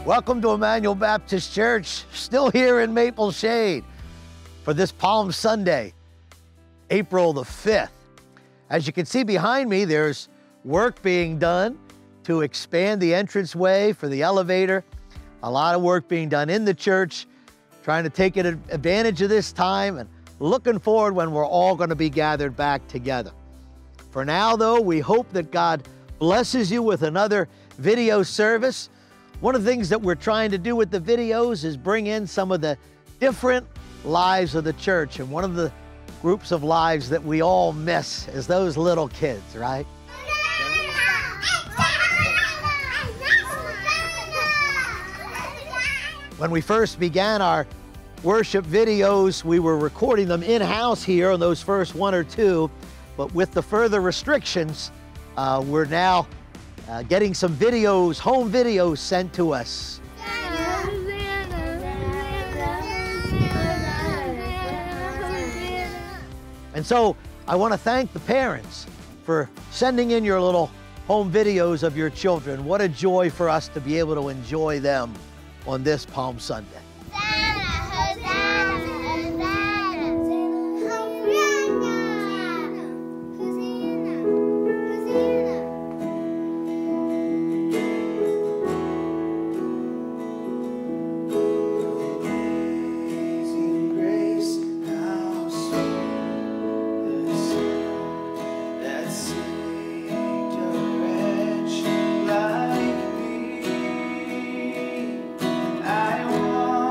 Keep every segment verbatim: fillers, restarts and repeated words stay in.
Welcome to Emmanuel Baptist Church, still here in Maple Shade for this Palm Sunday, April the fifth. As you can see behind me, there's work being done to expand the entranceway for the elevator. A lot of work being done in the church, trying to take advantage of this time and looking forward when we're all going to be gathered back together. For now, though, we hope that God blesses you with another video service. One of the things that we're trying to do with the videos is bring in some of the different lives of the church. And one of the groups of lives that we all miss is those little kids, right? When we first began our worship videos, we were recording them in-house here on those first one or two. But with the further restrictions, uh, we're now Uh, getting some videos, home videos sent to us. And so I want to thank the parents for sending in your little home videos of your children. What a joy for us to be able to enjoy them on this Palm Sunday. I want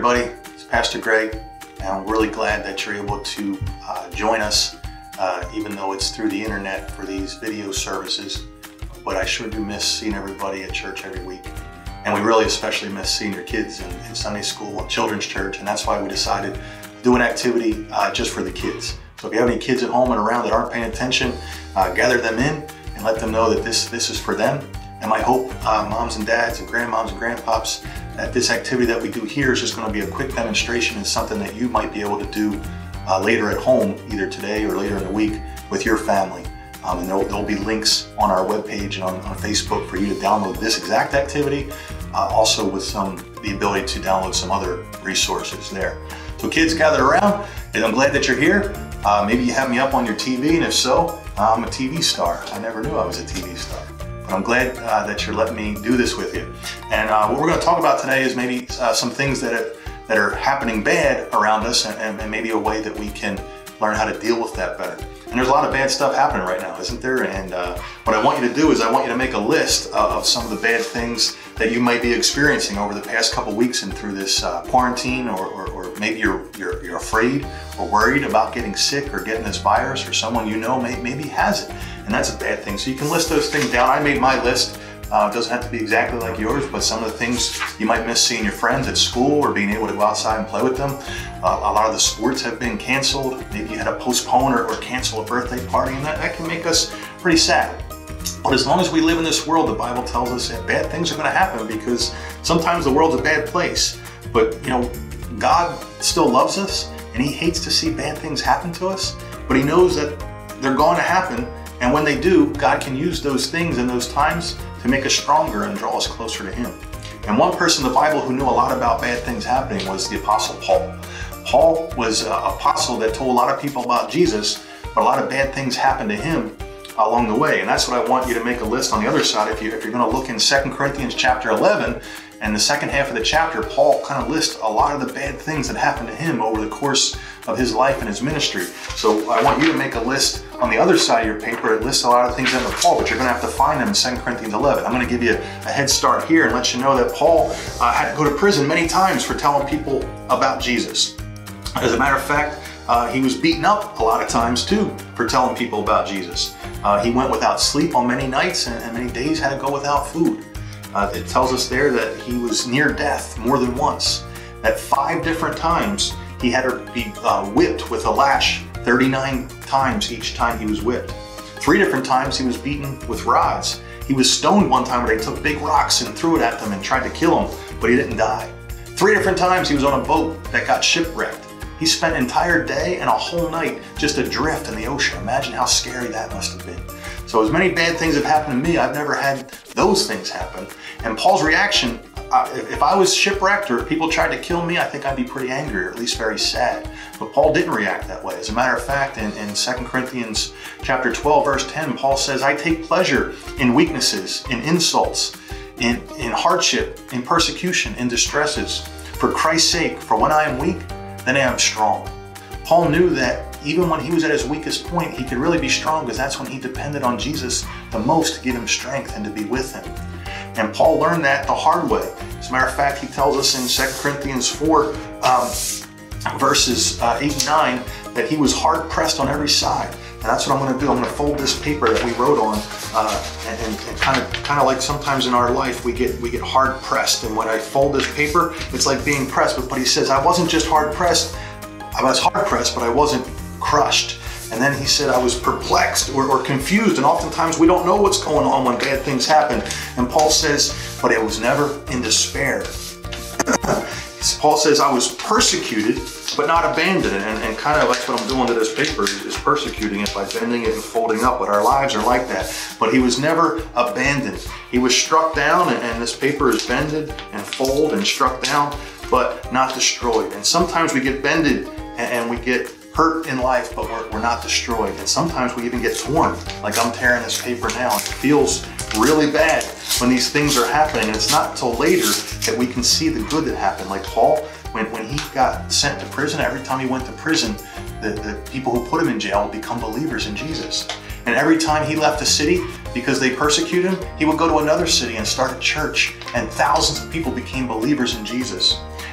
everybody, it's Pastor Greg, and I'm really glad that you're able to uh, join us, uh, even though it's through the internet for these video services. But I sure do miss seeing everybody at church every week. And we really especially miss seeing your kids in, in Sunday school and children's church, and that's why we decided to do an activity uh, just for the kids. So if you have any kids at home and around that aren't paying attention, uh, gather them in and let them know that this, this is for them. And my hope, uh, moms and dads and grandmoms and grandpops, that this activity that we do here is just going to be a quick demonstration and something that you might be able to do uh, later at home, either today or later in the week with your family. Um, and there'll, there'll be links on our webpage and on, on Facebook for you to download this exact activity, uh, also with some the ability to download some other resources there. So kids, gather around, and I'm glad that you're here. Uh, maybe you have me up on your T V, and if so, I'm a T V star. I never knew I was a T V star. But I'm glad uh, that you're letting me do this with you. And uh, what we're going to talk about today is maybe uh, some things that are, that are happening bad around us, and, and maybe a way that we can learn how to deal with that better. And there's a lot of bad stuff happening right now, isn't there? And uh, what I want you to do is I want you to make a list of some of the bad things that you might be experiencing over the past couple weeks and through this uh, quarantine, or, or, or maybe you're, you're, you're afraid or worried about getting sick or getting this virus, or someone you know may, maybe has it. And that's a bad thing. So you can list those things down. I made my list. Uh, it doesn't have to be exactly like yours, but some of the things you might miss seeing your friends at school or being able to go outside and play with them. Uh, a lot of the sports have been canceled. Maybe you had to postpone or, or cancel a birthday party, and that, that can make us pretty sad. But as long as we live in this world, the Bible tells us that bad things are going to happen, because sometimes the world's a bad place. But you know, God still loves us, and He hates to see bad things happen to us, but He knows that they're going to happen. And when they do, God can use those things in those times to make us stronger and draw us closer to Him. And one person in the Bible who knew a lot about bad things happening was the Apostle Paul. Paul was an apostle that told a lot of people about Jesus, but a lot of bad things happened to him along the way. And that's what I want you to make a list on the other side. If, you, if you're going to look in Second Corinthians chapter eleven, and the second half of the chapter, Paul kind of lists a lot of the bad things that happened to him over the course of his life and his ministry. So I want you to make a list on the other side of your paper. It lists a lot of things that were Paul, but you're going to have to find them in Second Corinthians eleven. I'm going to give you a head start here and let you know that Paul uh, had to go to prison many times for telling people about Jesus. As a matter of fact, uh, he was beaten up a lot of times too for telling people about Jesus. Uh, he went without sleep on many nights, and, and many days had to go without food. Uh, it tells us there that he was near death more than once. That five different times he had to be uh, whipped with a lash thirty-nine times each time he was whipped. Three different times he was beaten with rods. He was stoned one time where they took big rocks and threw it at them and tried to kill him, but he didn't die. Three different times he was on a boat that got shipwrecked. He spent an entire day and a whole night just adrift in the ocean. Imagine how scary that must have been. So as many bad things have happened to me, I've never had those things happen. And Paul's reaction, uh, if I was shipwrecked or if people tried to kill me, I think I'd be pretty angry, or at least very sad. But Paul didn't react that way. As a matter of fact, in, in Second Corinthians chapter twelve, verse ten, Paul says, I take pleasure in weaknesses, in insults, in, in hardship, in persecution, in distresses. For Christ's sake, for when I am weak, then I am strong. Paul knew that even when he was at his weakest point, he could really be strong, because that's when he depended on Jesus the most to give him strength and to be with him. And Paul learned that the hard way. As a matter of fact, he tells us in Second Corinthians four, um, verses uh, eight and nine, that he was hard pressed on every side. And that's what I'm going to do. I'm going to fold this paper that we wrote on, uh, and, and, and kind of, kind of like sometimes in our life we get we get hard pressed. And when I fold this paper, it's like being pressed. But, but he says, I wasn't just hard pressed. I was hard pressed, but I wasn't crushed. And then he said, I was perplexed or, or confused. And oftentimes we don't know what's going on when bad things happen. And Paul says, but I was never in despair. Paul says, I was persecuted, but not abandoned. And, and kind of that's what I'm doing to this paper, is, is persecuting it by bending it and folding up. But our lives are like that. But he was never abandoned. He was struck down, and, and this paper is bended and folded and struck down, but not destroyed. And sometimes we get bended and, and we get hurt in life, but we're, we're not destroyed. And sometimes we even get torn, like I'm tearing this paper now. It feels really bad when these things are happening. And it's not until later that we can see the good that happened. Like Paul, when, when he got sent to prison, every time he went to prison, the, the people who put him in jail would become believers in Jesus. And every time he left a city because they persecuted him, he would go to another city and start a church, and thousands of people became believers in Jesus.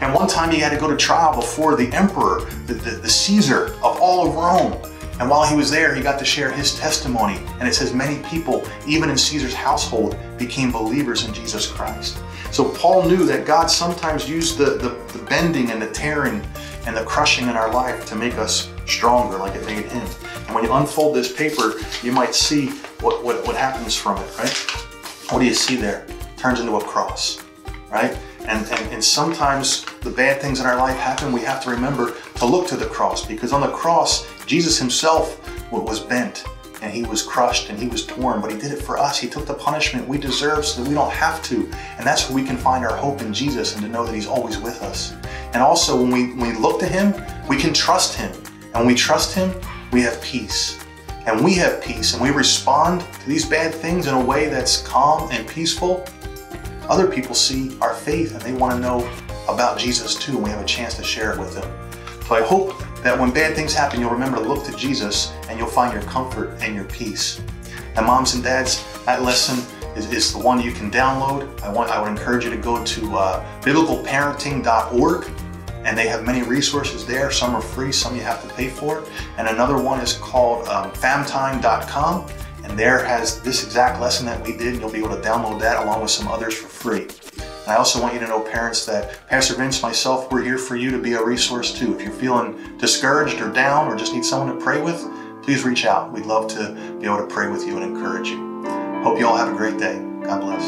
And one time he had to go to trial before the emperor, the, the, the Caesar of all of Rome. And while he was there, he got to share his testimony. And it says many people, even in Caesar's household, became believers in Jesus Christ. So Paul knew that God sometimes used the, the, the bending and the tearing and the crushing in our life to make us stronger like it made him. And when you unfold this paper, you might see what, what, what happens from it, right? What do you see there? It turns into a cross, right? And, and, and sometimes the bad things in our life happen. We have to remember to look to the cross, because on the cross, Jesus himself was bent and he was crushed and he was torn, but he did it for us. He took the punishment we deserve so that we don't have to. And that's where we can find our hope in Jesus and to know that he's always with us. And also when we, when we look to him, we can trust him. And when we trust him, we have peace. And we have peace and we respond to these bad things in a way that's calm and peaceful. Other people see our faith and they want to know about Jesus too, and we have a chance to share it with them. So I hope that when bad things happen, you'll remember to look to Jesus and you'll find your comfort and your peace. And moms and dads, that lesson is, is the one you can download. I want I would encourage you to go to uh, biblical parenting dot org, and they have many resources there. Some are free, some you have to pay for. And another one is called um, famtime dot com. And there has this exact lesson that we did, and you'll be able to download that along with some others for free. And I also want you to know, parents, that Pastor Vince, myself, we're here for you to be a resource too. If you're feeling discouraged or down or just need someone to pray with, please reach out. We'd love to be able to pray with you and encourage you. Hope you all have a great day. God bless.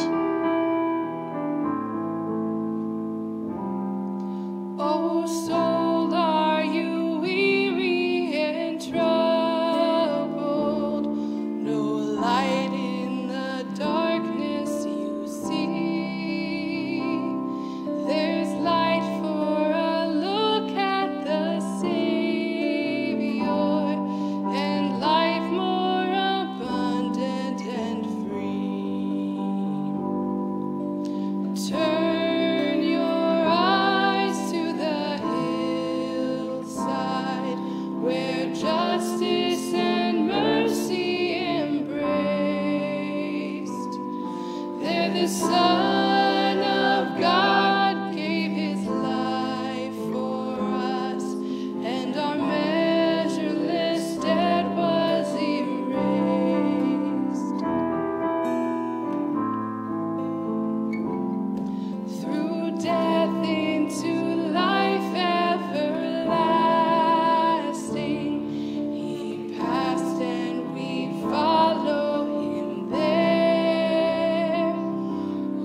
Oh, soul, are you weary and troubled? No light in the darkness you see. There's light for a look at the Savior, and life more abundant and free. Turn your eyes to the hillside, where justice and mercy embraced. There the Son of God gave his life for us, and our measureless debt was erased. Through death into life everlasting, he passed and we follow him there.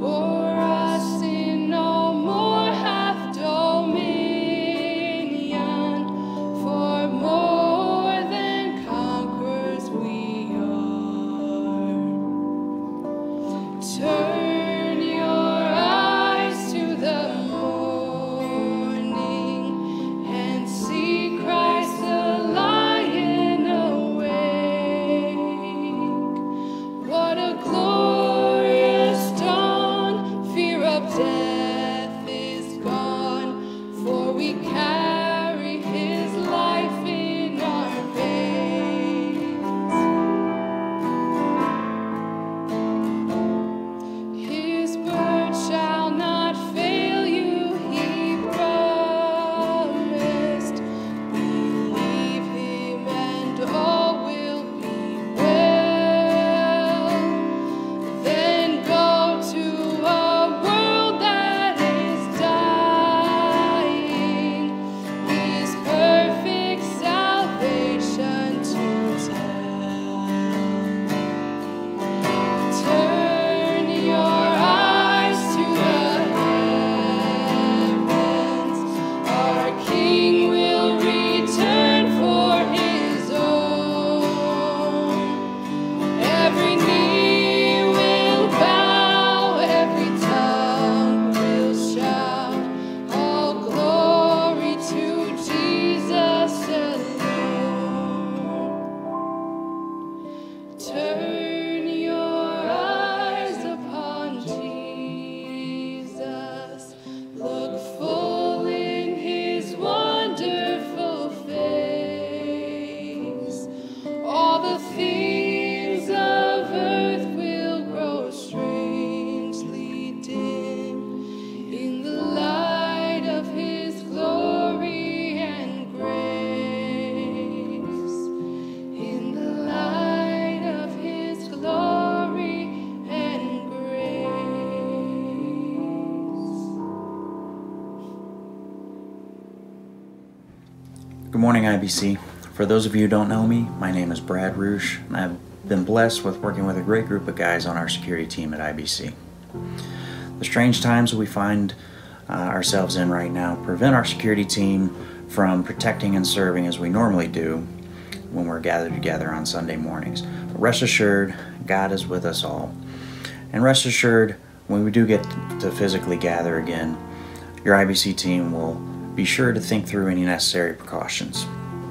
Good morning, I B C. For those of you who don't know me, my name is Brad Roosh, and I've been blessed with working with a great group of guys on our security team at I B C. The strange times we find uh, ourselves in right now prevent our security team from protecting and serving as we normally do when we're gathered together on Sunday mornings. But rest assured, God is with us all. And rest assured, when we do get to physically gather again, your I B C team will be sure to think through any necessary precautions.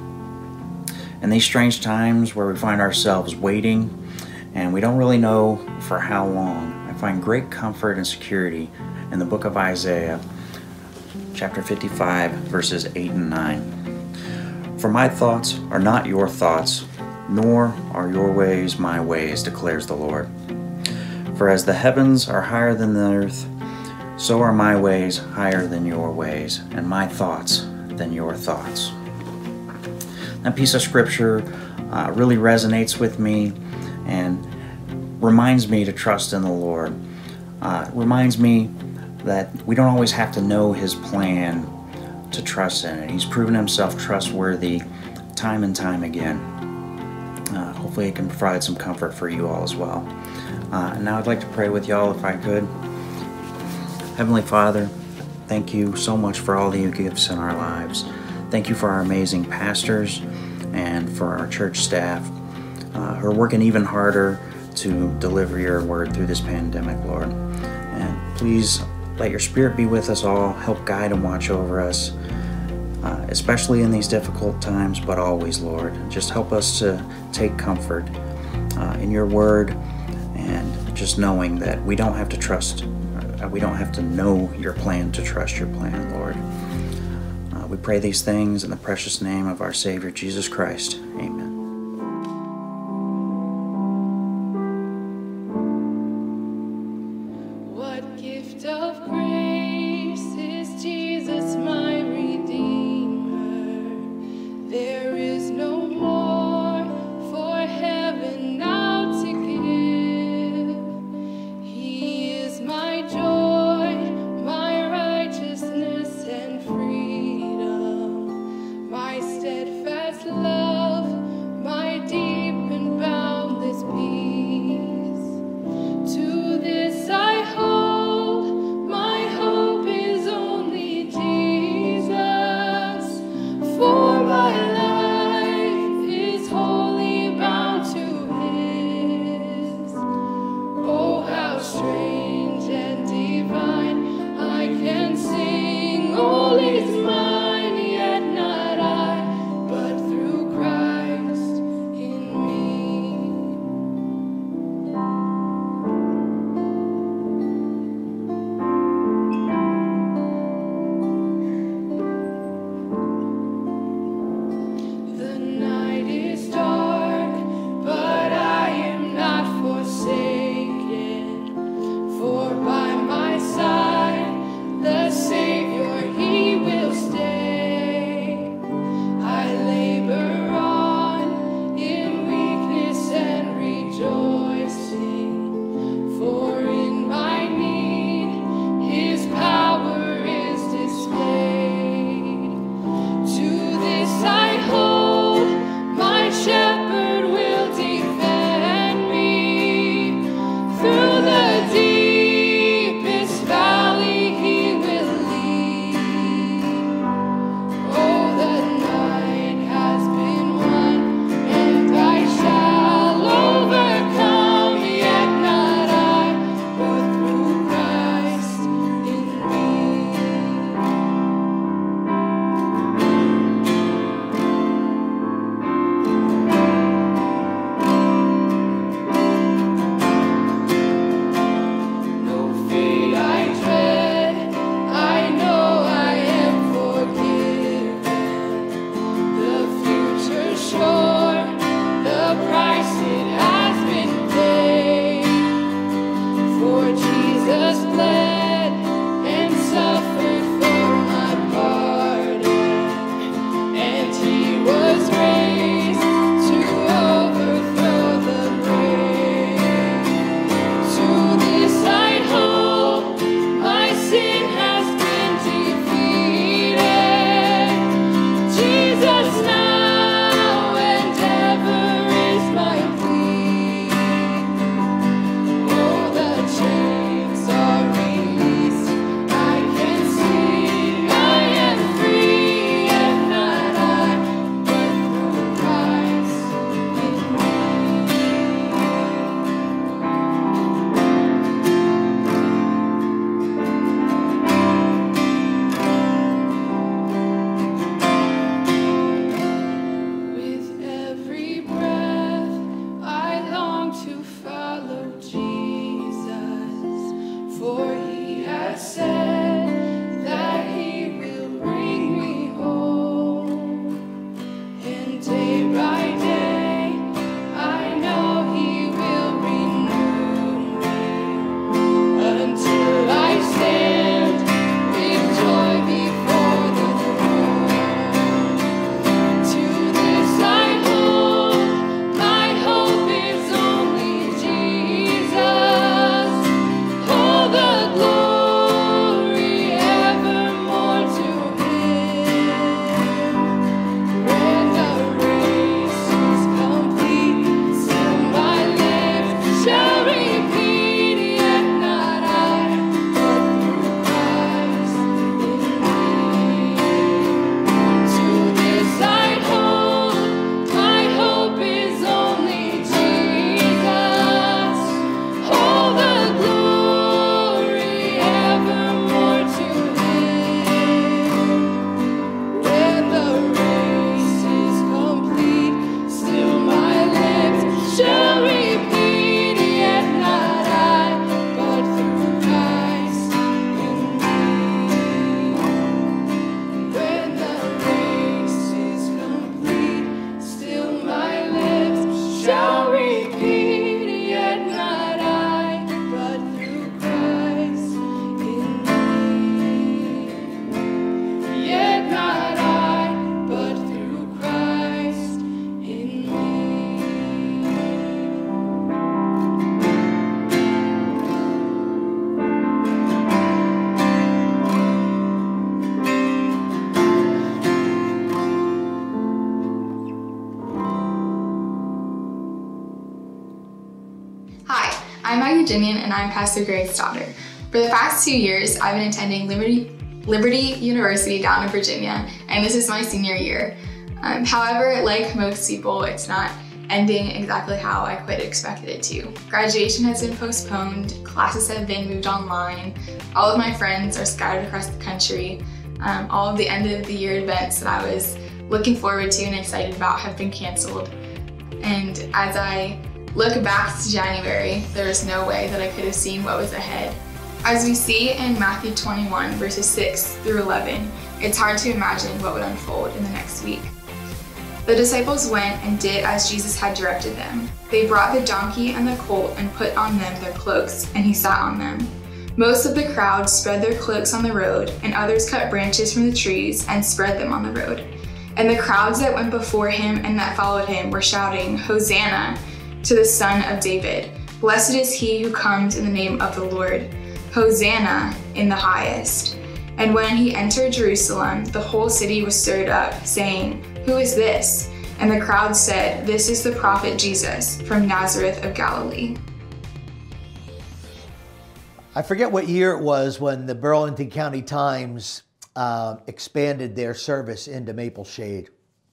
In these strange times where we find ourselves waiting and we don't really know for how long, I find great comfort and security in the book of Isaiah, chapter fifty-five, verses eight and nine. For my thoughts are not your thoughts, nor are your ways my ways, declares the Lord. For as the heavens are higher than the earth, so are my ways higher than your ways, and my thoughts than your thoughts. That piece of scripture uh, really resonates with me and reminds me to trust in the Lord. Uh, reminds me that we don't always have to know His plan to trust in it. He's proven Himself trustworthy time and time again. Uh, hopefully it can provide some comfort for you all as well. Uh, and now I'd like to pray with y'all if I could. Heavenly Father, thank you so much for all that you give us in our lives. Thank you for our amazing pastors and for our church staff uh, who are working even harder to deliver your word through this pandemic, Lord. And please let your Spirit be with us all, help guide and watch over us, uh, especially in these difficult times, but always, Lord. Just help us to take comfort uh, in your word, and just knowing that we don't have to trust We don't have to know your plan to trust your plan, Lord. Uh, we pray these things in the precious name of our Savior, Jesus Christ. Amen. What gift of grace is Jesus, my Redeemer? There is no more for heaven now to give. He is my joy, my righteousness and freedom, my steadfast love, Hi, I'm Maggie Jinian and I'm Pastor Greg's daughter. For the past two years, I've been attending Liberty, Liberty University down in Virginia, and this is my senior year. Um, however, like most people, it's not ending exactly how I quite expected it to. Graduation has been postponed, classes have been moved online, all of my friends are scattered across the country, um, all of the end of the year events that I was looking forward to and excited about have been canceled. And as I look back to January, there is no way that I could have seen what was ahead. As we see in Matthew twenty-one, verses six through eleven, it's hard to imagine what would unfold in the next week. The disciples went and did as Jesus had directed them. They brought the donkey and the colt and put on them their cloaks, and he sat on them. Most of the crowd spread their cloaks on the road, and others cut branches from the trees and spread them on the road. And the crowds that went before him and that followed him were shouting, "Hosanna to the Son of David. Blessed is he who comes in the name of the Lord. Hosanna in the highest." And when he entered Jerusalem, the whole city was stirred up, saying, "Who is this?" And the crowd said, "This is the prophet Jesus from Nazareth of Galilee." I forget what year it was when the Burlington County Times uh, expanded their service into Maple Shade.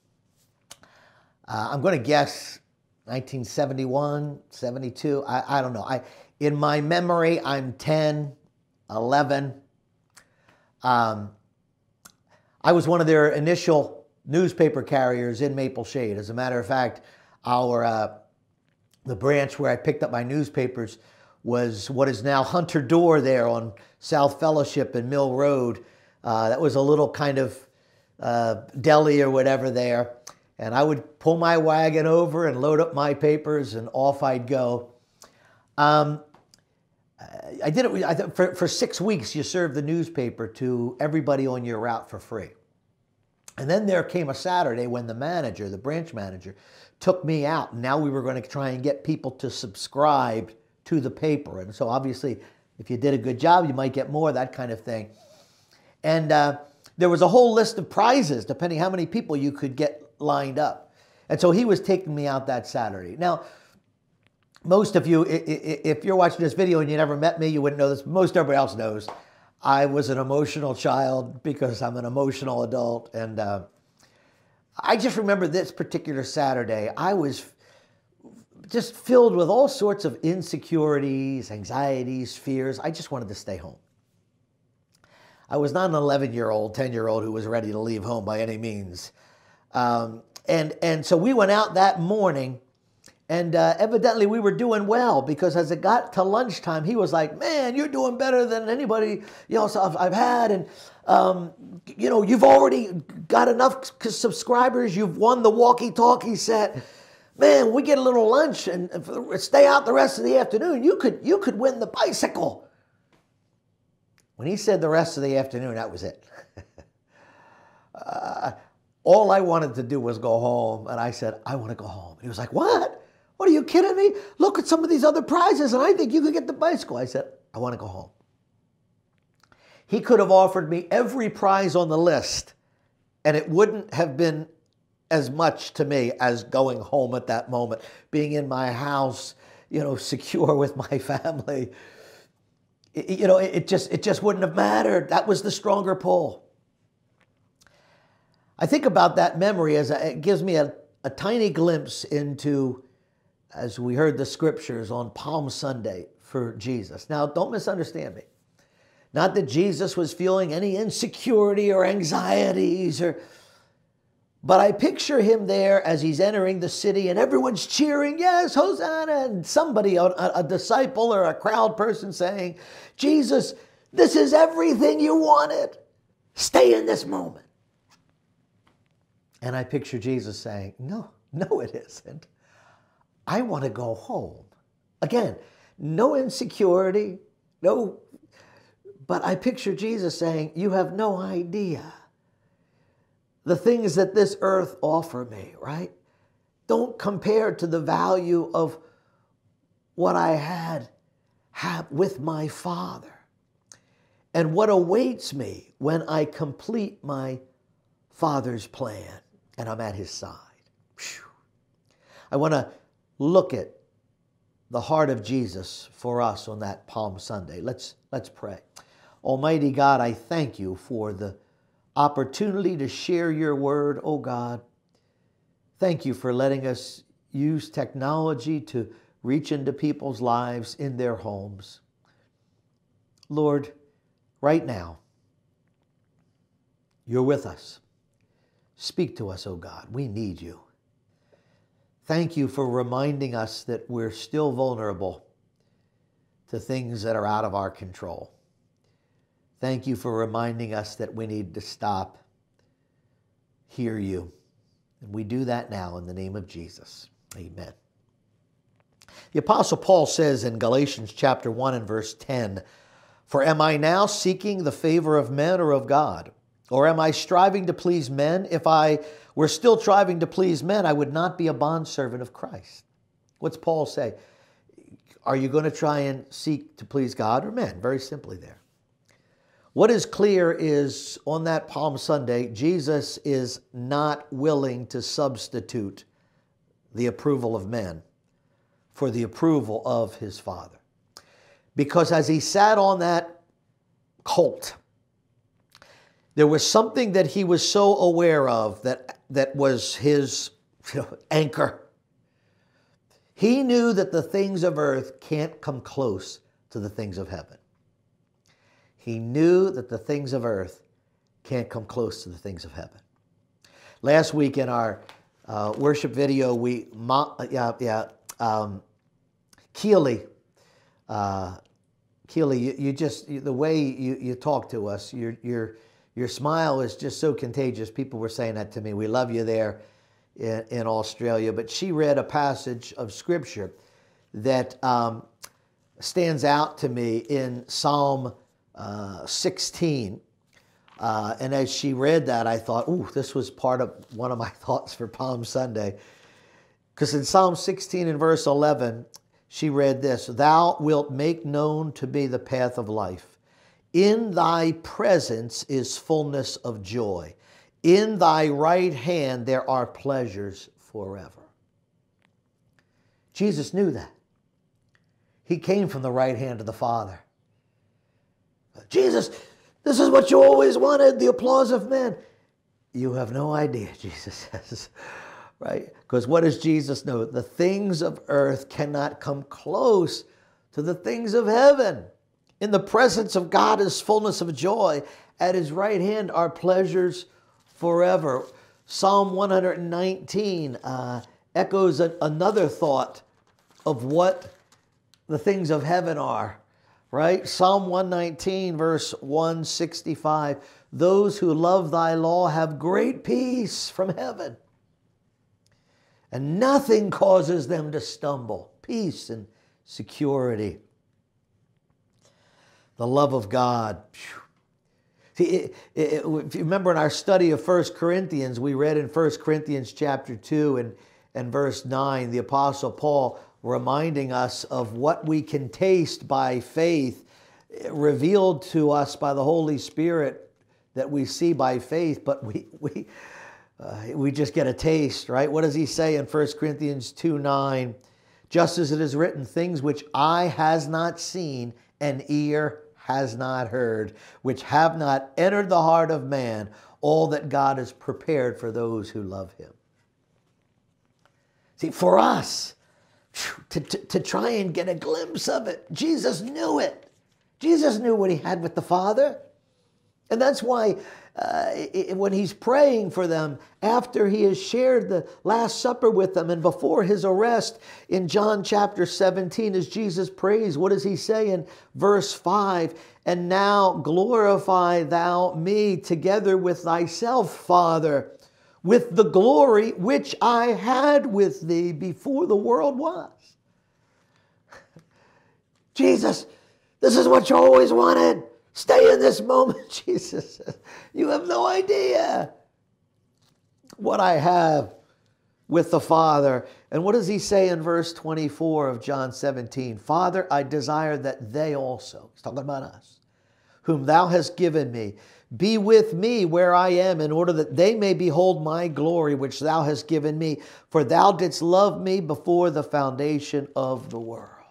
Uh, I'm going to guess nineteen seventy-one, seventy-two, I, I don't know. I, in my memory, I'm ten, eleven. Um, I was one of their initial newspaper carriers in Maple Shade. As a matter of fact, our uh, the branch where I picked up my newspapers was what is now Hunter Door there on South Fellowship and Mill Road. Uh, that was a little kind of uh, deli or whatever there. And I would pull my wagon over and load up my papers and off I'd go. Um, I did it I th for, for six weeks. You served the newspaper to everybody on your route for free. And then there came a Saturday when the manager, the branch manager, took me out. And now we were going to try and get people to subscribe to the paper. And so obviously, if you did a good job, you might get more, that kind of thing. And uh, there was a whole list of prizes, depending how many people you could get lined up. And so he was taking me out that Saturday. Now, most of you, if you're watching this video and you never met me, you wouldn't know this. Most everybody else knows. I was an emotional child because I'm an emotional adult. And uh, I just remember this particular Saturday, I was just filled with all sorts of insecurities, anxieties, fears. I just wanted to stay home. I was not an eleven-year-old, ten-year-old who was ready to leave home by any means. Um, and, and so we went out that morning, and uh, evidently we were doing well, because as it got to lunchtime, he was like, "Man, you're doing better than anybody else I've, I've had. And, um, you know, you've already got enough subscribers. You've won the walkie-talkie set. Man, we get a little lunch and, and stay out the rest of the afternoon. You could, you could win the bicycle." When he said the rest of the afternoon, that was it. uh, all I wanted to do was go home. And I said, "I want to go home." And he was like, "What? What, are you kidding me? Look at some of these other prizes, and I think you could get the bicycle." I said, "I want to go home." He could have offered me every prize on the list, and it wouldn't have been as much to me as going home at that moment, being in my house, you know, secure with my family. It, you know, it just, it just wouldn't have mattered. That was the stronger pull. I think about that memory as a, it gives me a, a tiny glimpse into, as we heard the scriptures on Palm Sunday for Jesus. Now, don't misunderstand me. Not that Jesus was feeling any insecurity or anxieties, or, but I picture him there as he's entering the city and everyone's cheering, "Yes, Hosanna," and somebody, a, a disciple or a crowd person saying, "Jesus, this is everything you wanted. Stay in this moment." And I picture Jesus saying, "No, no, it isn't. I want to go home." Again, no insecurity, no, but I picture Jesus saying, "You have no idea the things that this earth offer me," right? Don't compare to the value of what I had have with my Father and what awaits me when I complete my Father's plan and I'm at his side. Whew. I want to look at the heart of Jesus for us on that Palm Sunday. Let's, let's pray. Almighty God, I thank you for the opportunity to share your word, oh God. Thank you for letting us use technology to reach into people's lives in their homes. Lord, right now, you're with us. Speak to us, oh God. We need you. Thank you for reminding us that we're still vulnerable to things that are out of our control. Thank you for reminding us that we need to stop, hear you. And we do that now in the name of Jesus. Amen. The Apostle Paul says in Galatians chapter one and verse ten, "For am I now seeking the favor of men or of God? Or am I striving to please men? If I were still striving to please men, I would not be a bondservant of Christ." What's Paul say? Are you going to try and seek to please God or men? Very simply there. What is clear is on that Palm Sunday, Jesus is not willing to substitute the approval of men for the approval of his Father. Because as he sat on that colt, there was something that he was so aware of that, that was his you know, anchor. He knew that the things of earth can't come close to the things of heaven. He knew that the things of earth can't come close to the things of heaven. Last week in our uh, worship video, we, yeah, yeah, um, Keely, uh, Keely, you, you just, you, the way you, you talk to us, your, your, your smile is just so contagious. People were saying that to me. We love you there in, in Australia. But she read a passage of Scripture that um, stands out to me in Psalm uh, sixteen. Uh, and as she read that, I thought, ooh, this was part of one of my thoughts for Palm Sunday. Because in Psalm sixteen and verse eleven, she read this, "Thou wilt make known to me the path of life. In thy presence is fullness of joy. In thy right hand there are pleasures forever." Jesus knew that. He came from the right hand of the Father. Jesus, this is what you always wanted, the applause of men. You have no idea, Jesus says. Right? Because what does Jesus know? The things of earth cannot come close to the things of heaven. In the presence of God is fullness of joy. At his right hand are pleasures forever. Psalm one nineteen uh, echoes a, another thought of what the things of heaven are. Right? Psalm one nineteen, verse one sixty-five. "Those who love thy law have great peace from heaven, and nothing causes them to stumble." Peace and security. The love of God. See, it, it, if you remember in our study of First Corinthians, we read in First Corinthians chapter two and, and verse nine, the Apostle Paul reminding us of what we can taste by faith, revealed to us by the Holy Spirit that we see by faith, but we, we, uh, we just get a taste, right? What does he say in First Corinthians two nine? "Just as it is written, things which eye has not seen and ear has not heard, which have not entered the heart of man, all that God has prepared for those who love him." See, for us, to, to, to try and get a glimpse of it, Jesus knew it. Jesus knew what he had with the Father. And that's why uh, it, when he's praying for them, after he has shared the Last Supper with them and before his arrest in John chapter seventeen, as Jesus prays, what does he say in verse five? "And now glorify thou me together with thyself, Father, with the glory which I had with thee before the world was." Jesus, this is what you always wanted. Stay in this moment, Jesus says. You have no idea what I have with the Father. And what does he say in verse twenty-four of John seventeen? "Father, I desire that they also," he's talking about us, "whom thou hast given me, be with me where I am, in order that they may behold my glory, which thou hast given me. For thou didst love me before the foundation of the world."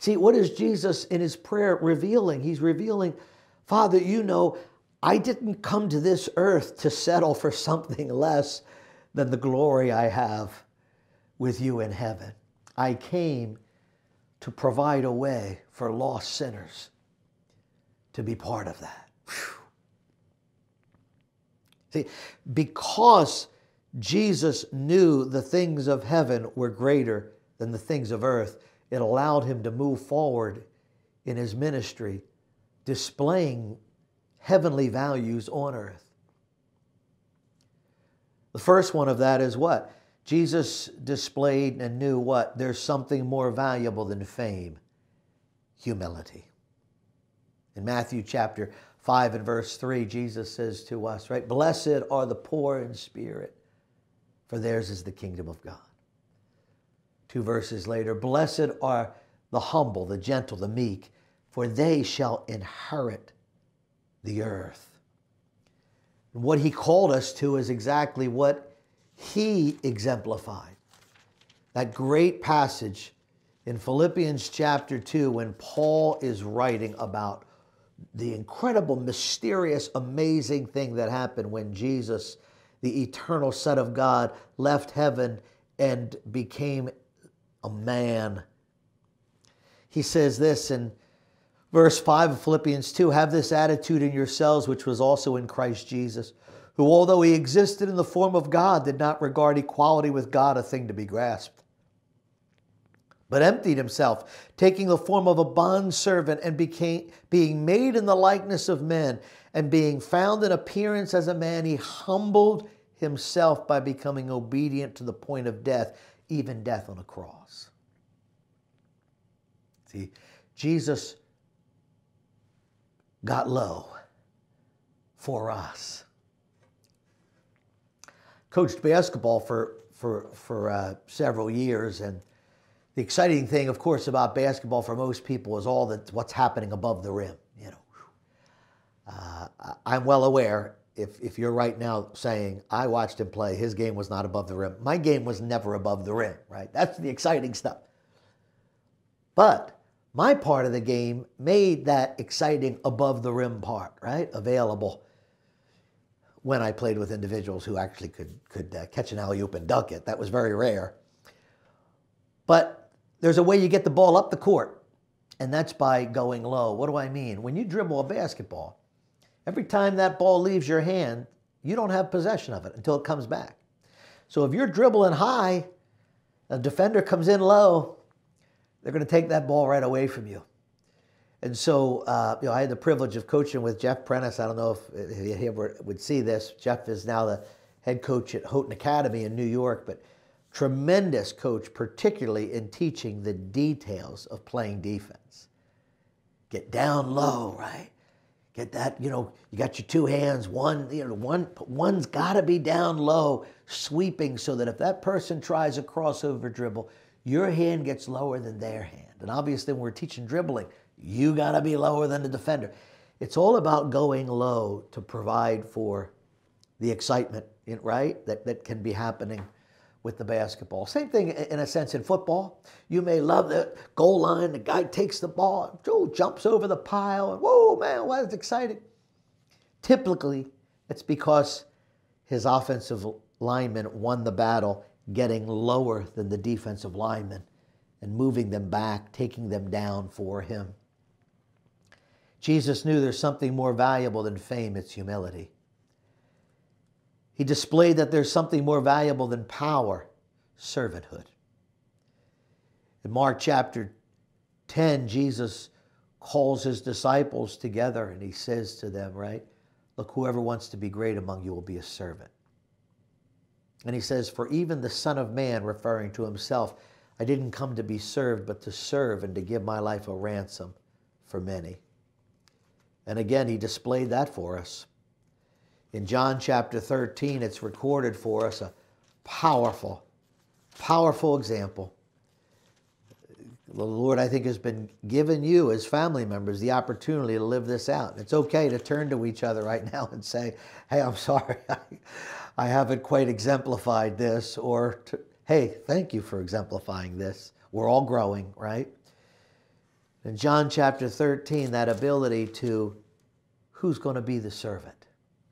See, what is Jesus in his prayer revealing? He's revealing, Father, you know, I didn't come to this earth to settle for something less than the glory I have with you in heaven. I came to provide a way for lost sinners to be part of that. Whew. See, because Jesus knew the things of heaven were greater than the things of earth, it allowed him to move forward in his ministry, displaying heavenly values on earth. The first one of that is what? Jesus displayed and knew what? There's something more valuable than fame: humility. In Matthew chapter five and verse three, Jesus says to us, right? Blessed are the poor in spirit, for theirs is the kingdom of God. Two verses later, blessed are the humble, the gentle, the meek, for they shall inherit the earth. And what he called us to is exactly what he exemplified. That great passage in Philippians chapter two, when Paul is writing about the incredible, mysterious, amazing thing that happened when Jesus, the eternal Son of God, left heaven and became a man. He says this in verse five of Philippians two, have this attitude in yourselves, which was also in Christ Jesus, who, although he existed in the form of God, did not regard equality with God a thing to be grasped, but emptied himself, taking the form of a bondservant, and became, being made in the likeness of men, and being found in appearance as a man, he humbled himself by becoming obedient to the point of death, even death on a cross. See, Jesus got low for us. Coached basketball for, for, for uh, several years, and the exciting thing, of course, about basketball for most people is all that what's happening above the rim. You know, uh, I'm well aware, if, if you're right now saying, I watched him play, his game was not above the rim. My game was never above the rim, right? That's the exciting stuff. But my part of the game made that exciting above the rim part, right, available when I played with individuals who actually could, could uh, catch an alley-oop and dunk it. That was very rare. But there's a way you get the ball up the court, and that's by going low. What do I mean? When you dribble a basketball, every time that ball leaves your hand, you don't have possession of it until it comes back. So if you're dribbling high, a defender comes in low, they're going to take that ball right away from you. And so, uh, you know, I had the privilege of coaching with Jeff Prentice. I don't know if he ever would see this. Jeff is now the head coach at Houghton Academy in New York, but tremendous coach, particularly in teaching the details of playing defense. Get down low, right? Get that, you know, you got your two hands, one, you know, one, one's got to be down low, sweeping, so that if that person tries a crossover dribble, your hand gets lower than their hand. And obviously when we're teaching dribbling, you got to be lower than the defender. It's all about going low to provide for the excitement, right, that, that can be happening with the basketball. Same thing in a sense in football. You may love the goal line, the guy takes the ball, oh, jumps over the pile, and whoa, man, wow, that's exciting. Typically, it's because his offensive lineman won the battle, getting lower than the defensive lineman and moving them back, taking them down for him. Jesus knew there's something more valuable than fame, it's humility. He displayed that there's something more valuable than power, servanthood. In Mark chapter ten, Jesus calls his disciples together and he says to them, right, look, whoever wants to be great among you will be a servant. And he says, for even the Son of Man, referring to himself, I didn't come to be served, but to serve and to give my life a ransom for many. And again, he displayed that for us. In John chapter thirteen, it's recorded for us a powerful, powerful example. The Lord, I think, has been giving you as family members the opportunity to live this out. It's okay to turn to each other right now and say, hey, I'm sorry, I, I haven't quite exemplified this, or, to, hey, thank you for exemplifying this. We're all growing, right? In John chapter thirteen, that ability to, who's going to be the servant?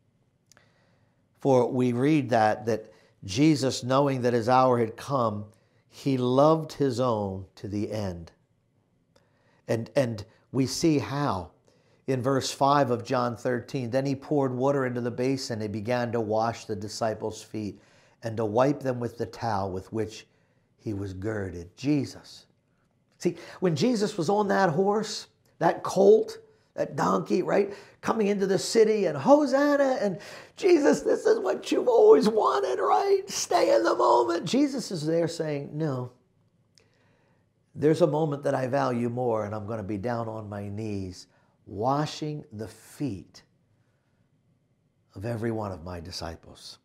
For we read that, that Jesus, knowing that his hour had come, he loved his own to the end. And, and we see how. In verse five of John thirteen, then he poured water into the basin and began to wash the disciples' feet and to wipe them with the towel with which he was girded. Jesus. See, when Jesus was on that horse, that colt, that donkey, right, coming into the city and Hosanna, and Jesus, this is what you've always wanted, right? Stay in the moment. Jesus is there saying, no, there's a moment that I value more, and I'm going to be down on my knees washing the feet of every one of my disciples.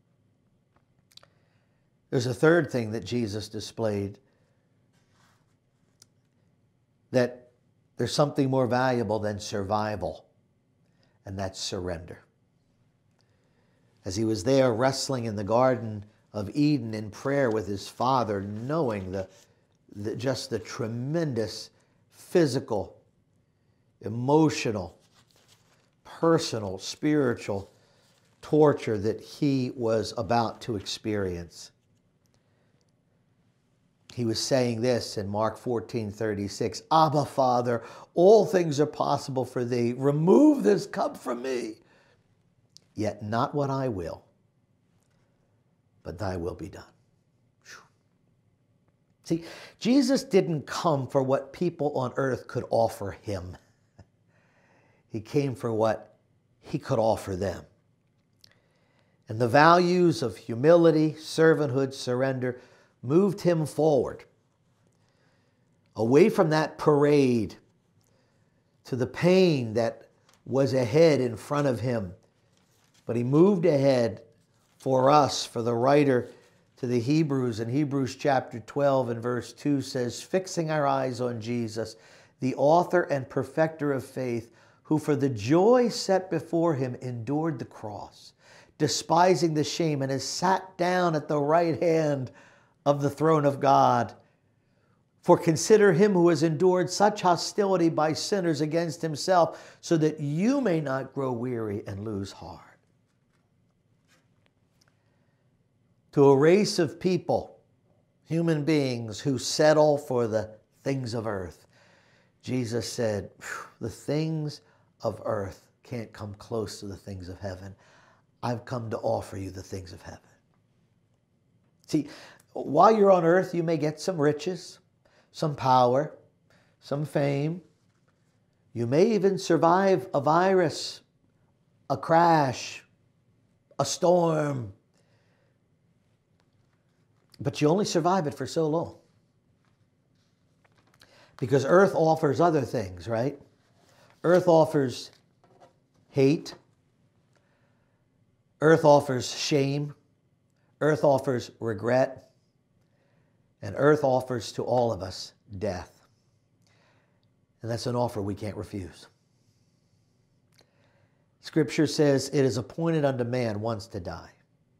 There's a third thing that Jesus displayed, that there's something more valuable than survival, and that's surrender. As he was there wrestling in the Garden of Eden in prayer with his Father, knowing the, the just the tremendous physical, emotional, personal, spiritual torture that he was about to experience. He was saying this in Mark fourteen thirty-six, Abba, Father, all things are possible for thee. Remove this cup from me. Yet not what I will, but thy will be done. See, Jesus didn't come for what people on earth could offer him. He came for what he could offer them. And the values of humility, servanthood, surrender moved him forward, away from that parade to the pain that was ahead in front of him. But he moved ahead for us, for the writer to the Hebrews in Hebrews chapter twelve and verse two says, fixing our eyes on Jesus, the author and perfecter of faith, who for the joy set before him endured the cross, despising the shame, and has sat down at the right hand of the throne of God. For consider him who has endured such hostility by sinners against himself, so that you may not grow weary and lose heart. To a race of people, human beings who settle for the things of earth, Jesus said, the things of earth can't come close to the things of heaven. I've come to offer you the things of heaven. See, while you're on earth, you may get some riches, some power, some fame. You may even survive a virus, a crash, a storm. But you only survive it for so long. Because earth offers other things, right? Earth offers hate. Earth offers shame. Earth offers regret. And earth offers to all of us death. And that's an offer we can't refuse. Scripture says it is appointed unto man once to die.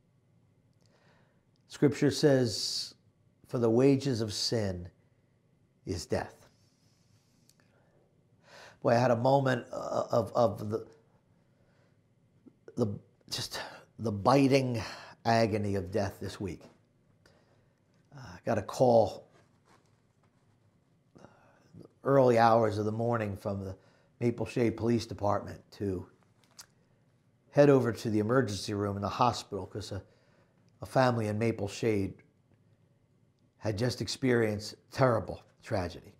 Scripture says, for the wages of sin is death. Boy, I had a moment of, of the, the, just the biting agony of death this week. I uh, got a call early hours of the morning from the Maple Shade Police Department to head over to the emergency room in the hospital because a A family in Maple Shade had just experienced terrible tragedy.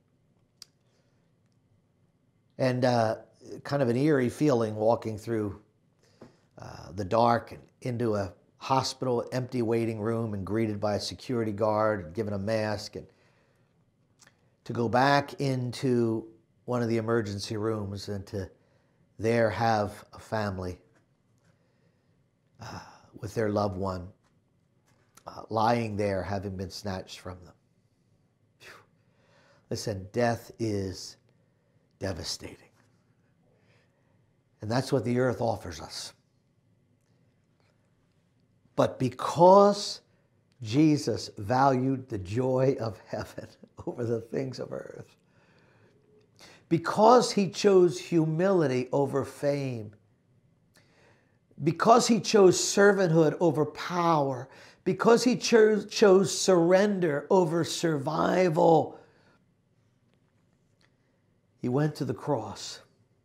And uh, kind of an eerie feeling walking through uh, the dark and into a hospital, empty waiting room, and greeted by a security guard and given a mask, and to go back into one of the emergency rooms and to there have a family uh, with their loved one Uh, lying there, having been snatched from them. Whew. Listen, death is devastating. And that's what the earth offers us. But because Jesus valued the joy of heaven over the things of earth, because he chose humility over fame, because he chose servanthood over power, because he chose, chose surrender over survival, he went to the cross.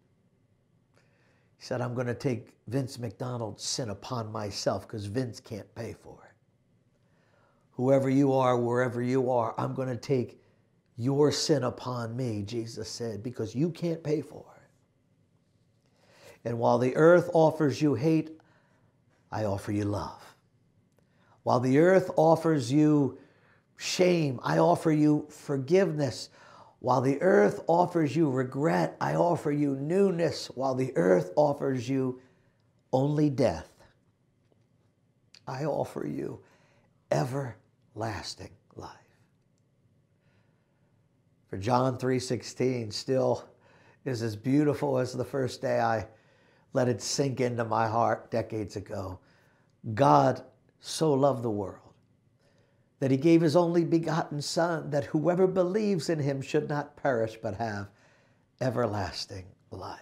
He said, I'm going to take Vince McDonald's sin upon myself because Vince can't pay for it. Whoever you are, wherever you are, I'm going to take your sin upon me, Jesus said, because you can't pay for it. And while the earth offers you hate, I offer you love. While the earth offers you shame, I offer you forgiveness. While the earth offers you regret, I offer you newness. While the earth offers you only death, I offer you everlasting life. For John three sixteen still is as beautiful as the first day I let it sink into my heart decades ago. God so loved the world that he gave his only begotten Son, that whoever believes in him should not perish but have everlasting life.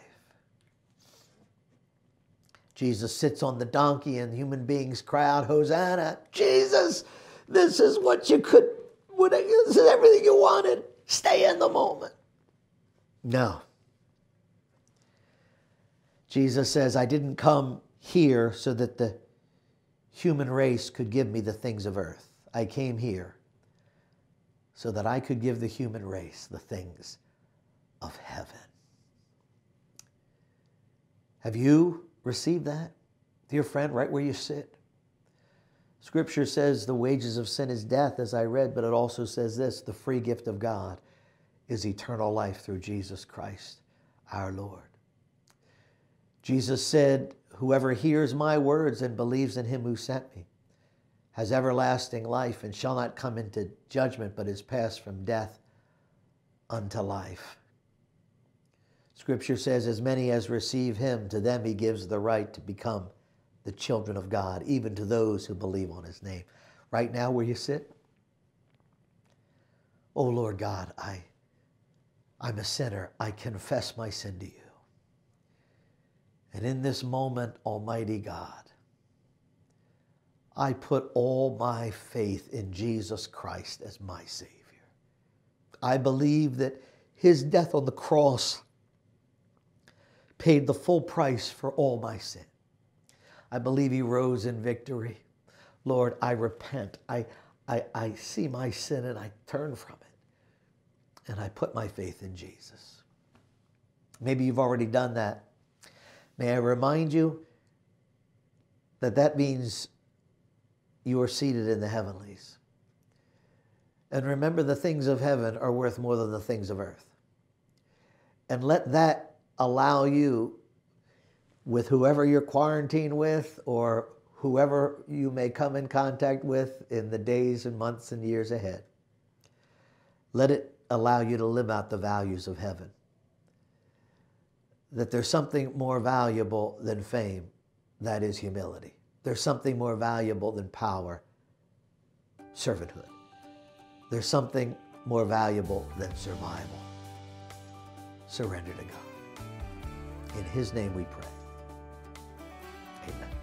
Jesus sits on the donkey and human beings cry out, Hosanna, Jesus, this is what you could, this is everything you wanted. Stay in the moment. No. Jesus says, I didn't come here so that the human race could give me the things of earth. I came here so that I could give the human race the things of heaven. Have you received that, dear friend, right where you sit? Scripture says the wages of sin is death, as I read, but it also says this, the free gift of God is eternal life through Jesus Christ, our Lord. Jesus said, whoever hears my words and believes in him who sent me has everlasting life and shall not come into judgment, but is passed from death unto life. Scripture says, as many as receive him, to them he gives the right to become the children of God, even to those who believe on his name. Right now where you sit, oh Lord God, I, I'm a sinner. I confess my sin to you. And in this moment, Almighty God, I put all my faith in Jesus Christ as my Savior. I believe that his death on the cross paid the full price for all my sin. I believe he rose in victory. Lord, I repent. I, I, I see my sin and I turn from it. And I put my faith in Jesus. Maybe you've already done that. May I remind you that that means you are seated in the heavenlies. And remember, the things of heaven are worth more than the things of earth. And let that allow you, with whoever you're quarantined with or whoever you may come in contact with in the days and months and years ahead, let it allow you to live out the values of heaven. That there's something more valuable than fame, that is humility. There's something more valuable than power, servanthood. There's something more valuable than survival, surrender to God. In his name we pray. Amen.